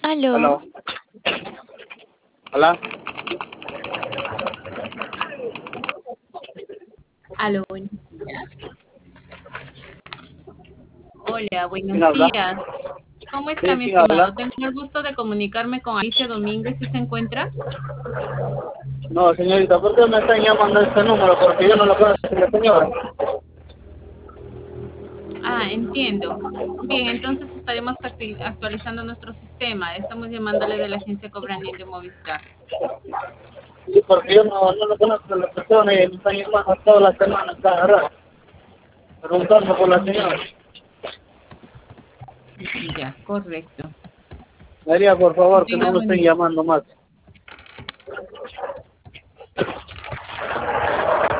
Aló, Aló, hola, Aló, buenos días. Hola, ¿quién buenos habla? días. ¿Cómo está, Sí, mi ¿quién habla? estimado? Tengo el gusto de comunicarme con Alicia Domínguez, si se encuentra. No, señorita, ¿por qué me están llamando a este número? Porque yo no lo conozco, la señora. Ah, entiendo. Bien, entonces estaremos actualizando nuestro sistema. Estamos llamándole de la agencia Cobrandín de Movistar. Sí, porque yo no lo conozco a la persona y me están llamando todas las semanas, cada rato, preguntando por la señora. Ya, correcto. Me haría, por Que favor, que no tenga me buen estén día. llamando más.